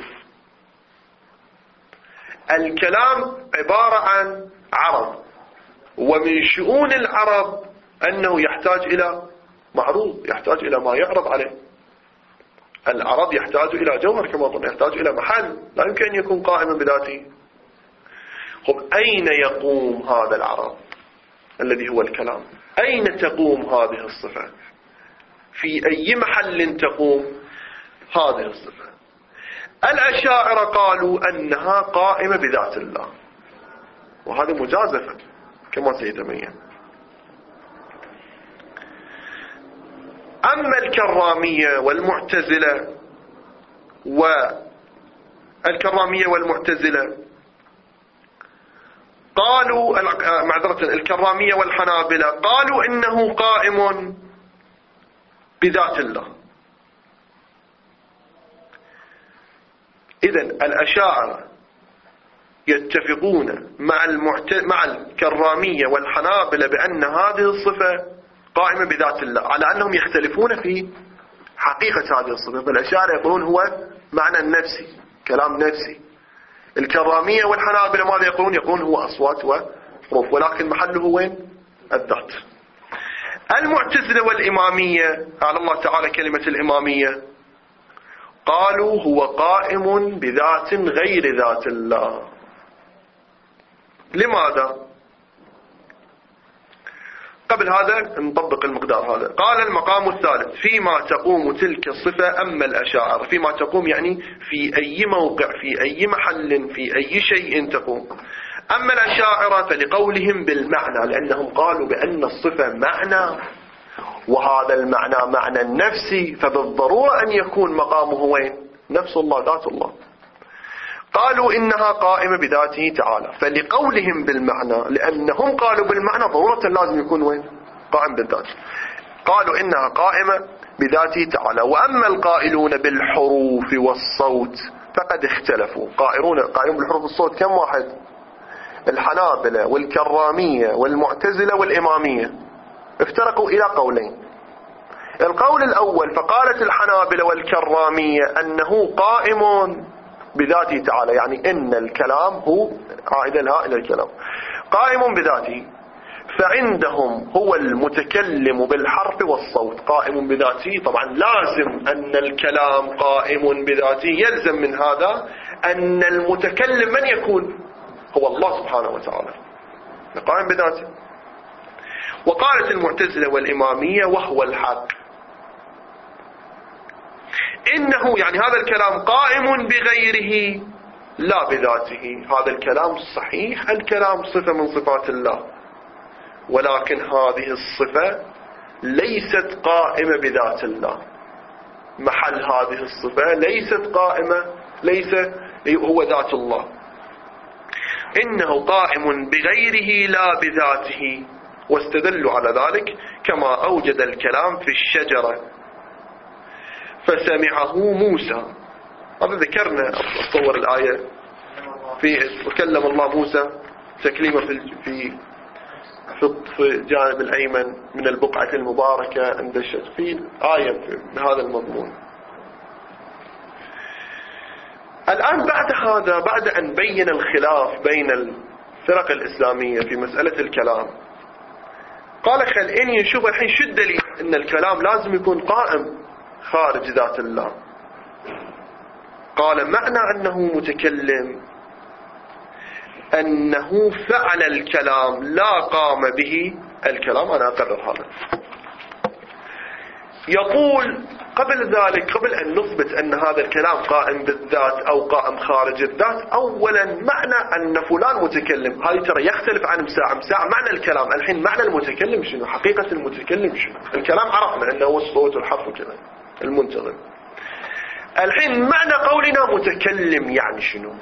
الكلام عبارة عن عرض، ومن شؤون العرض أنه يحتاج إلى معروض، يحتاج إلى ما يعرض عليه. العرض يحتاج إلى جوهر كما قلنا، يحتاج إلى محل، لا يمكن أن يكون قائما بذاته. طب أين يقوم هذا العرض الذي هو الكلام؟ أين تقوم هذه الصفة؟ في أي محل تقوم هذه الصفة؟ الأشاعرة قالوا أنها قائمة بذات الله، وهذا مجازفة كما سيتبين. أما الكرامية والمعتزلة والكرامية والمعتزلة قالوا، معذرة، الكرامية والحنابلة قالوا إنه قائم بذات الله. إذن الأشاعرة يتفقون مع المعت... مع الكرامية والحنابلة بأن هذه الصفة قائمة بذات الله، على أنهم يختلفون في حقيقة هذه الصفة. فالأشاعرة يقولون هو معنى النفسي، كلام نفسي. الكرامية والحنابلة ماذا يقولون؟ يقولون هو أصوات وحروف، ولكن محله وين؟ الذات. المعتزلة والإمامية، على الله تعالى كلمة الإمامية، قالوا هو قائم بذات غير ذات الله. لماذا؟ قبل هذا نطبق المقدار هذا. قال المقام الثالث فيما تقوم تلك الصفة أما الأشاعرة. فيما تقوم يعني في أي موقع، في أي محل، في أي شيء تقوم. أما الأشاعرة فلقولهم بالمعنى، لأنهم قالوا بأن الصفة معنى، وهذا المعنى معنى النفسي، فبالضرورة أن يكون مقامه وين؟ نفس الله، ذات الله. قالوا إنها قائمة بذاته تعالى، فلقولهم بالمعنى لأنهم قالوا بالمعنى ضرورة لازم يكون وين؟ قائم بالذات. قالوا إنها قائمة بذاته تعالى. وأما القائلون بالحروف والصوت فقد اختلفوا. قائلون قائلون بالحروف والصوت كم واحد؟ الحنابلة والكرامية والمعتزلة والإمامية افترقوا إلى قولين. القول الأول فقالت الحنابلة والكرامية أنه قائم بذاته تعالى، يعني إن الكلام هو عائد لها إلى الكلام قائم بذاته، فعندهم هو المتكلم بالحرف والصوت قائم بذاته. طبعا لازم أن الكلام قائم بذاته، يلزم من هذا أن المتكلم من يكون؟ هو الله سبحانه وتعالى قائم بذاته. وقالت المعتزلة والإمامية وهو الحق إنه يعني هذا الكلام قائم بغيره لا بذاته. هذا الكلام صحيح، الكلام صفة من صفات الله، ولكن هذه الصفة ليست قائمة بذات الله. محل هذه الصفة ليست قائمة، ليس هو ذات الله. إنه قائم بغيره لا بذاته. واستدلوا على ذلك كما أوجد الكلام في الشجرة فسمعه موسى. هذا ذكرنا أتصور الآية في وكلم الله موسى تكليمه في في في الجانب الأيمن من البقعة المباركة عند الشجر، في آية بهذا المضمون. الآن بعد هذا، بعد أن بين الخلاف بين الفرق الإسلامية في مسألة الكلام، قال خليني نشوف الحين شو الدليل أن الكلام لازم يكون قائم خارج ذات الله. قال معنى أنه متكلم أنه فعل الكلام لا قام به الكلام. أنا أقرر هذا. يقول قبل ذلك، قبل أن نثبت أن هذا الكلام قائم بالذات أو قائم خارج الذات، أولا معنى أن فلان متكلم هذه ترى يختلف عن مساع مساع. معنى الكلام الحين، معنى المتكلم شنو؟ حقيقة المتكلم شنو؟ الكلام عرفنا أنه هو الصوت والحرف وكذا المنتظم. الحين معنى قولنا متكلم يعني شنو؟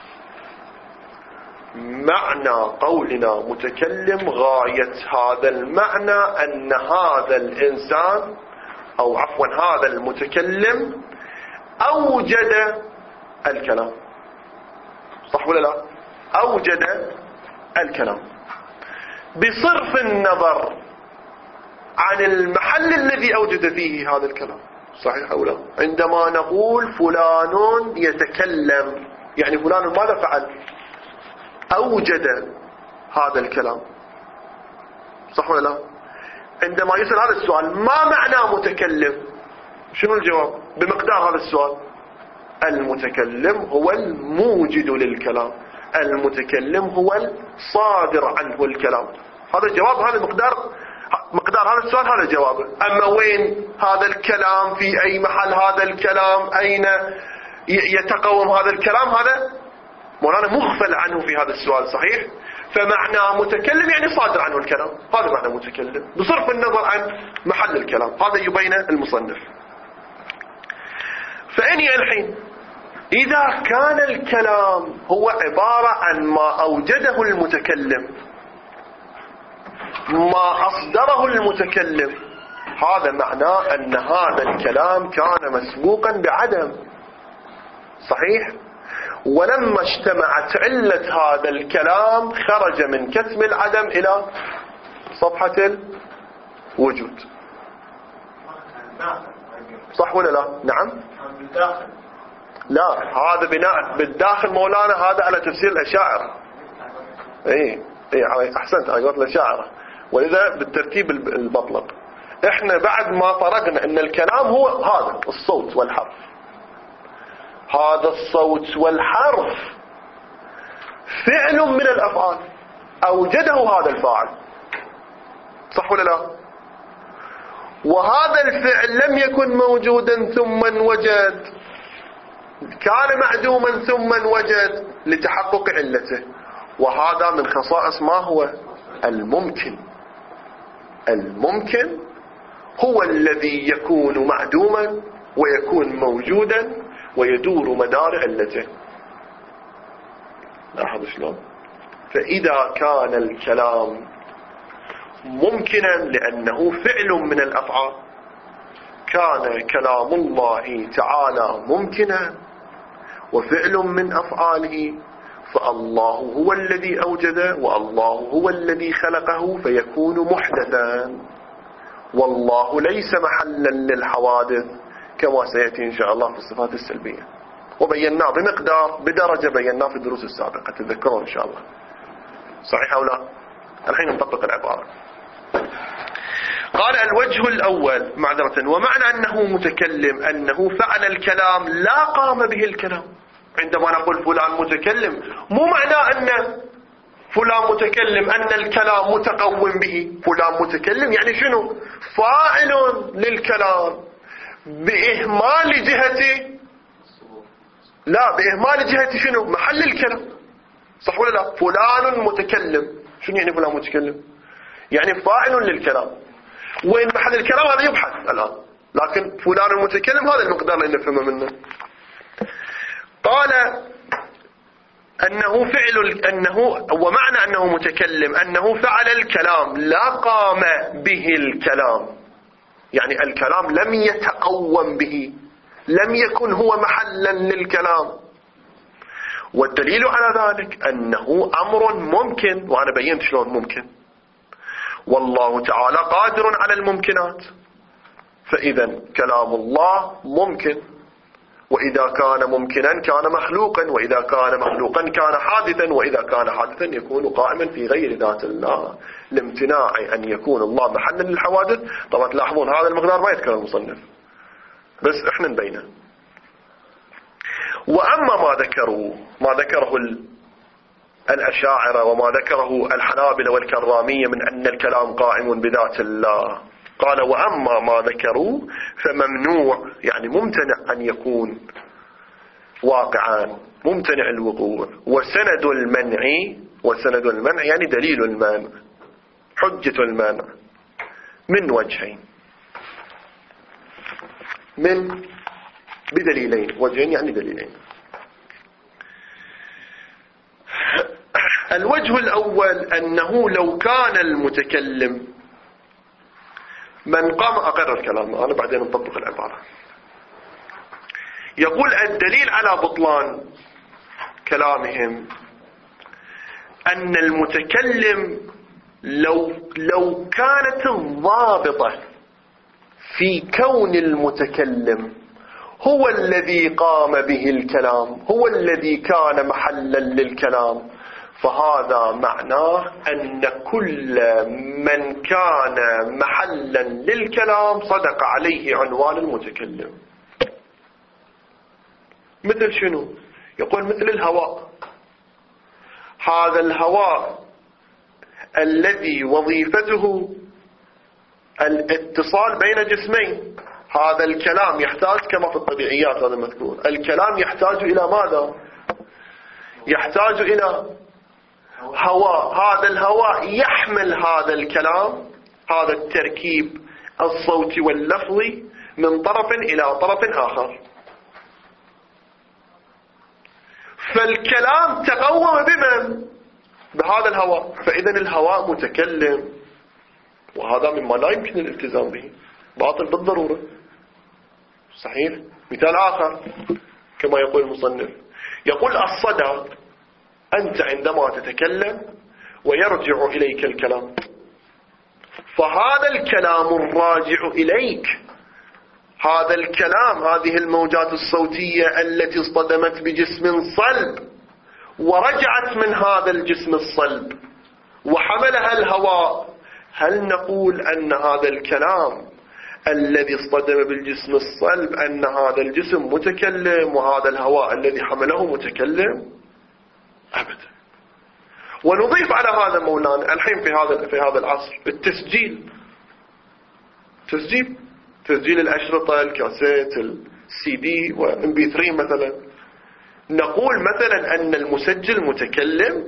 معنى قولنا متكلم غاية هذا المعنى أن هذا الإنسان أو عفوا هذا المتكلم أوجد الكلام. صح ولا لا؟ أوجد الكلام بصرف النظر عن المحل الذي أوجد فيه هذا الكلام. صحيح أو لا؟ عندما نقول فلان يتكلم يعني فلان ماذا فعل؟ أوجد هذا الكلام. صح ولا لا؟ عندما يسأل هذا السؤال ما معنى متكلم؟ شنو الجواب بمقدار هذا السؤال؟ المتكلم هو الموجد للكلام، المتكلم هو الصادر عنه الكلام. هذا الجواب، هذا مقدار مقدار هذا السؤال، هذا جوابه. أما وين هذا الكلام؟ في أي محل هذا الكلام؟ أين يتقوم هذا الكلام؟ هذا مولانا مغفل عنه في هذا السؤال. صحيح؟ فمعنى متكلم يعني صادر عنه الكلام، هذا معنى متكلم بصرف النظر عن محل الكلام. هذا يبين المصنف. فإني الحين إذا كان الكلام هو عبارة عن ما أوجده المتكلم، ما أصدره المتكلم، هذا معناه أن هذا الكلام كان مسبوقا بعدم. صحيح؟ ولما اجتمعت علة هذا الكلام خرج من كتم العدم إلى صفحة الوجود. صح ولا لا؟ نعم. لا، هذا بناء بالداخل مولانا، هذا على تفسير الأشاعرة. اي اي احسنت، على قول الأشاعرة، ولذا بالترتيب المطلق. احنا بعد ما فرقنا ان الكلام هو هذا الصوت والحرف، هذا الصوت والحرف فعل من الأفعال أوجده هذا الفاعل. صح ولا لا؟ وهذا الفعل لم يكن موجودا ثم انوجد، كان معدوما ثم انوجد لتحقق علته. وهذا من خصائص ما هو الممكن. الممكن هو الذي يكون معدوما ويكون موجودا ويدور مدار علته. لاحظ شلون؟ فإذا كان الكلام ممكنا لأنه فعل من الأفعال، كان كلام الله تعالى ممكنا وفعل من أفعاله، فالله هو الذي أوجد والله هو الذي خلقه فيكون محدثا، والله ليس محلا للحوادث كما سيأتي إن شاء الله في الصفات السلبية، وبيناه بمقدار بدرجة بيناه في الدروس السابقة، تذكرون إن شاء الله. صحيح أو لا؟ الحين نطبق العبارة. قال الوجه الأول معذرة، ومعنى أنه متكلم أنه فعل الكلام لا قام به الكلام. عندما نقول فلان متكلم مو معنى أن فلان متكلم أن الكلام متقوم به. فلان متكلم يعني شنو؟ فاعل للكلام بإهمال جهة، لا بإهمال جهة شنو؟ محل الكلام. صح ولا لا؟ فلان متكلم، شنو يعني فلان متكلم؟ يعني فاعل للكلام. وين محل الكلام؟ هذا يبحث الآن، لكن فلان المتكلم هذا المقدار اللي نفهمه منه. قال أنه فعل أنه ومعنى أنه متكلم أنه فعل الكلام لا قام به الكلام، يعني الكلام لم يتقوم به، لم يكن هو محلا للكلام. والدليل على ذلك أنه أمر ممكن، وأنا بينت شلون ممكن، والله تعالى قادر على الممكنات، فإذا كلام الله ممكن، وإذا كان ممكنا كان مخلوقا، وإذا كان مخلوقا كان حادثا، وإذا كان حادثا يكون قائما في غير ذات الله، لامتناع أن يكون الله محلا للحوادث. طبعا تلاحظون هذا المقدار ما يذكر المصنف، بس احنا نبينه. وأما ما ذكروا ما ذكره الأشاعرة وما ذكره الحنابلة والكرامية من أن الكلام قائم بذات الله، قال وأما ما ذكروا فممنوع، يعني ممتنع أن يكون واقعا، ممتنع الوقوع. وسند المنع وسند المنع يعني دليل المنع، حجة المنع من وجهين، من بدليلين، وجهين يعني دليلين. الوجه الأول أنه لو كان المتكلم من قام، أقرر كلام أنا بعدين نطبق العبارة. يقول الدليل على بطلان كلامهم أن المتكلم لو لو كانت الضابطة في كون المتكلم هو الذي قام به الكلام، هو الذي كان محلا للكلام، فهذا معناه أن كل من كان محلا للكلام صدق عليه عنوان المتكلم. مثل شنو؟ يقول مثل الهواء. هذا الهواء الذي وظيفته الاتصال بين جسمين، هذا الكلام يحتاج كما في الطبيعيات هذا مذكور، الكلام يحتاج إلى ماذا؟ يحتاج إلى هواء. هذا الهواء يحمل هذا الكلام، هذا التركيب الصوتي واللفظي من طرف إلى طرف آخر، فالكلام تقوم بمن؟ بهذا الهواء، فإذا الهواء متكلم، وهذا مما لا يمكن الالتزام به، باطل بالضرورة. صحيح. مثال آخر كما يقول المصنف، يقول الصدى، أنت عندما تتكلم ويرجع إليك الكلام، فهذا الكلام الراجع إليك، هذا الكلام، هذه الموجات الصوتية التي اصطدمت بجسم صلب ورجعت من هذا الجسم الصلب وحملها الهواء، هل نقول أن هذا الكلام الذي اصطدم بالجسم الصلب أن هذا الجسم متكلم وهذا الهواء الذي حمله متكلم؟ أبدا. ونضيف على هذا مولانا الحين في هذا في هذا العصر التسجيل، تسجيل تسجيل الأشرطة، الكاسيت، السي دي وام بي ثري مثلا. نقول مثلا أن المسجل متكلم؟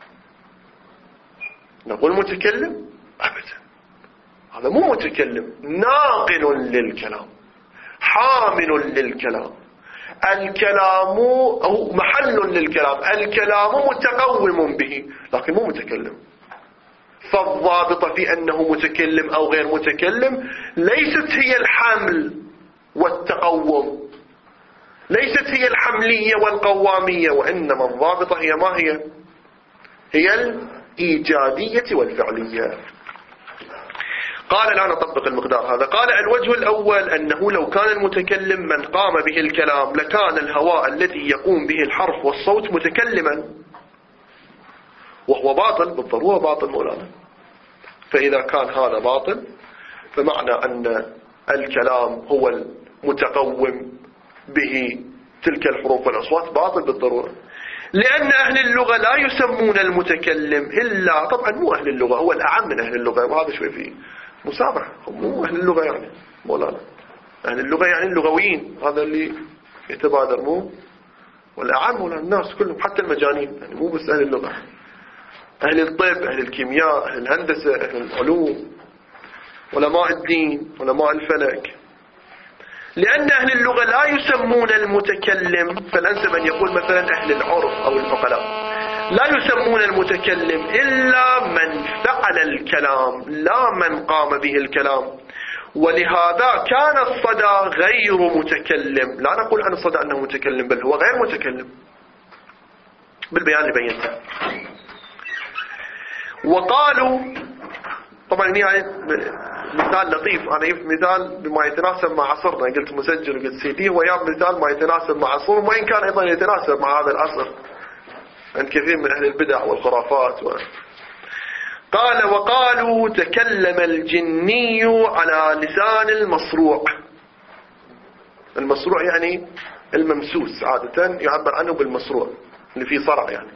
نقول متكلم؟ أبدا، هذا مو متكلم، ناقل للكلام، حامل للكلام. الكلام أو محل للكلام، الكلام متقوم به لكن مو متكلم. فالضابطة في أنه متكلم أو غير متكلم ليست هي الحمل والتقوم، ليست هي الحملية والقوامية، وإنما الضابطة هي ما هي؟ هي الإيجادية والفعلية. قال الآن أطبق المقدار هذا. قال الوجه الأول أنه لو كان المتكلم من قام به الكلام لكان الهواء الذي يقوم به الحرف والصوت متكلما، وهو باطل بالضرورة، باطل مولانا. فإذا كان هذا باطل فمعنى أن الكلام هو المتقوم به تلك الحروف والأصوات باطل بالضرورة، لأن أهل اللغة لا يسمون المتكلم إلا، طبعا مو أهل اللغة، هو الأعم من أهل اللغة، وهذا شوي فيه مسامحة، مو أهل اللغة يعني مولانا، أهل اللغة يعني اللغويين، هذا اللي يتبادر، مو والأعم مولانا الناس كلهم حتى المجانين، يعني مو بس أهل اللغة، أهل الطب، أهل الكيمياء، أهل الهندسة، أهل العلوم، علماء الدين، علماء الفلك. لأن أهل اللغة لا يسمون المتكلم، فالأنسب أن يقول مثلا أهل العرف أو العقلاء لا يسمون المتكلم إلا من فعل الكلام لا من قام به الكلام. ولهذا كان الصدى غير متكلم، لا نقول عن الصدى أنه متكلم، بل هو غير متكلم بالبيان اللي بينته. وقالوا طبعا يعني مثال لطيف، أنا جبت مثال بما يتناسب مع عصرنا، قلت مسجل وقلت سي دي، وياب مثال ما يتناسب مع عصرهم، وإن كان أيضا يتناسب مع هذا العصر عند كثير من أهل البدع والخرافات و... قال وقالوا تكلم الجني على لسان المصروع. المصروع يعني الممسوس، عادة يعبر عنه بالمصروع اللي فيه صرع يعني.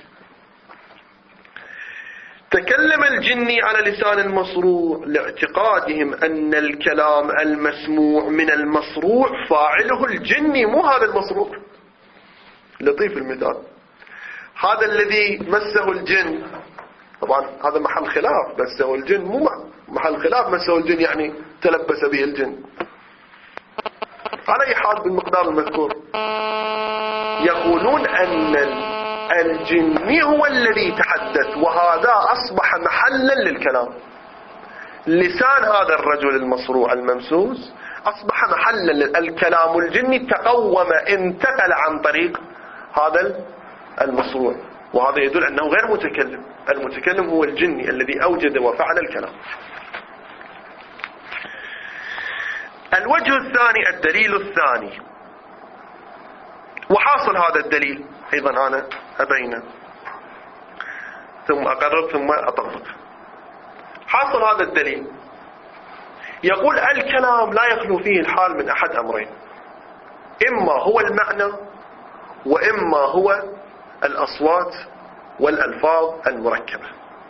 تكلم الجني على لسان المصروع لاعتقادهم أن الكلام المسموع من المصروع فاعله الجني مو هذا المصروع. لطيف المثال، هذا الذي مسه الجن، طبعا هذا محل خلاف، مسه الجن مو محل خلاف، مسه الجن يعني تلبس به الجن. على أي حال بالمقدار المذكور يقولون أن الجني هو الذي تحدث، وهذا أصبح محلا للكلام. لسان هذا الرجل المصروع الممسوس أصبح محلا للكلام، الجني تقوم انتقل عن طريق هذا المصروع، وهذا يدل أنه غير متكلم. المتكلم هو الجني الذي أوجد وفعل الكلام. الوجه الثاني الدليل الثاني، وحاصل هذا الدليل أيضا أنا أبينه ثم أقرر ثم أطبق. حاصل هذا الدليل يقول الكلام لا يخلو فيه الحال من أحد أمرين، إما هو المعنى وإما هو الأصوات والألفاظ المركبة.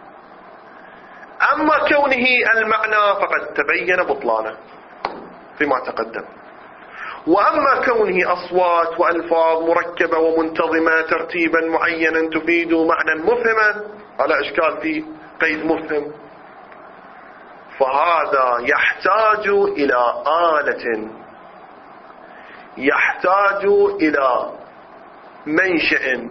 أما كونه المعنى فقد تبين بطلانه فيما تقدم، وأما كونه أصوات وألفاظ مركبة ومنتظمة ترتيبا معينا تفيد معنى مفهما على إشكال في قيد مفهم، فهذا يحتاج إلى آلة، يحتاج إلى منشأ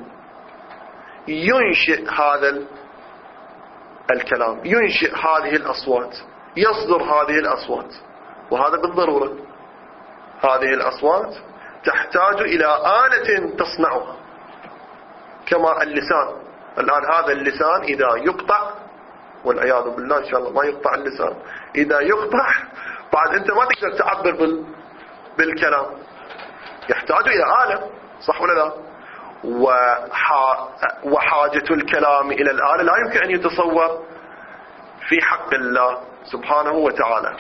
ينشئ هذا الكلام، ينشئ هذه الأصوات، يصدر هذه الأصوات، وهذا بالضرورة. هذه الأصوات تحتاج إلى آلة تصنعها، كما اللسان. الآن هذا اللسان إذا يقطع، والعياذ بالله إن شاء الله ما يقطع اللسان، إذا يقطع بعد أنت ما تقدر تعبر بال... بالكلام، يحتاج إلى آلة، صح ولا لا؟ وح... وحاجة الكلام إلى الآلة لا يمكن أن يتصور في حق الله سبحانه وتعالى،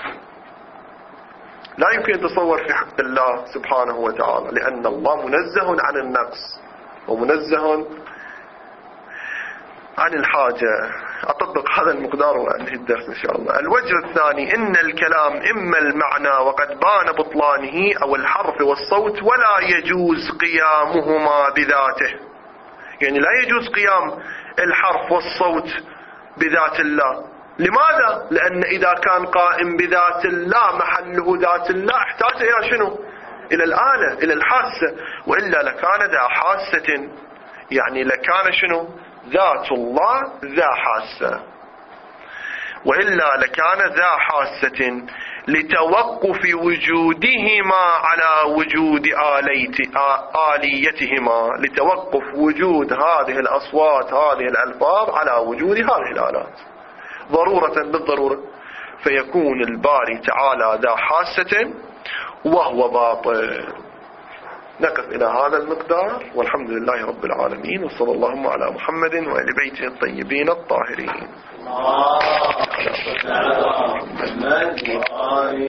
لا يمكن أن يتصور في حق الله سبحانه وتعالى، لأن الله منزه عن النقص ومنزه عن الحاجة أطبق هذا المقدار وأنهي الدرس إن شاء الله. الوجه الثاني إن الكلام إما المعنى وقد بان بطلانه أو الحرف والصوت ولا يجوز قيامهما بذاته. يعني لا يجوز قيام الحرف والصوت بذات الله. لماذا؟ لأن إذا كان قائم بذات الله محله ذات الله احتاج إلى شنو؟ إلى الآلة، إلى الحاسة، وإلا لكان ذا حاسة، يعني لكان شنو؟ ذات الله ذا حاسة، وإلا لكان ذا حاسة لتوقف وجودهما على وجود آليتهما، لتوقف وجود هذه الأصوات هذه الألفاظ على وجود هذه الآلات ضرورة بالضرورة، فيكون الباري تعالى ذا حاسة وهو باطل. نقف إلى هذا المقدار، والحمد لله رب العالمين، وصلى اللهم على محمد وآل بيته الطيبين الطاهرين.